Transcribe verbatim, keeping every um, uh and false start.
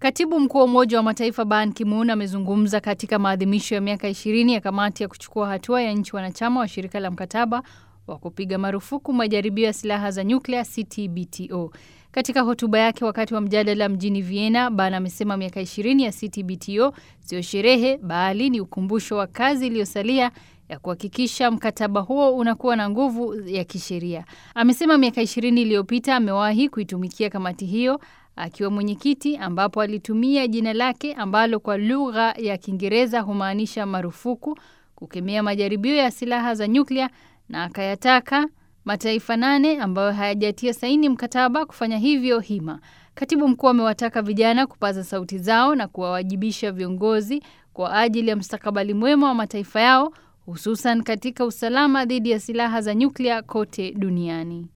Katibu mkuu wa Umoja wa Mataifa Ban Ki-moon amezungumza katika maadhimisho ya miaka ishirini ya kamati ya kuchukua hatua ya nchi wanachama wa shirika la mkataba wa kupiga marufuku majaribio ya silaha za nyuklia C T B T O. Katika hotuba yake wakati wa mjadala mjini Vienna, Ban amesema miaka ishirini ya C T B T O sio sherehe bali ni ukumbusho wa kazi iliyosalia ya kuhakikisha mkataba huo unakuwa na nguvu ya kisheria. Amesema miaka ishirini iliyopita amewahi kuitumikia kamati hiyo akiwa mwenyekiti, ambapo alitumia jina lake ambalo kwa lugha ya Kiingereza humaanisha marufuku kukemea majaribio ya silaha za nyuklia, na akayataka mataifa nane ambayo hayajatia saini mkataba kufanya hivyo hima. Katibu mkuu amewataka vijana kupaza sauti zao na kuwawajibisha viongozi kwa ajili ya mustakabali mwema wa mataifa yao, hususan katika usalama dhidi ya silaha za nyuklia kote duniani.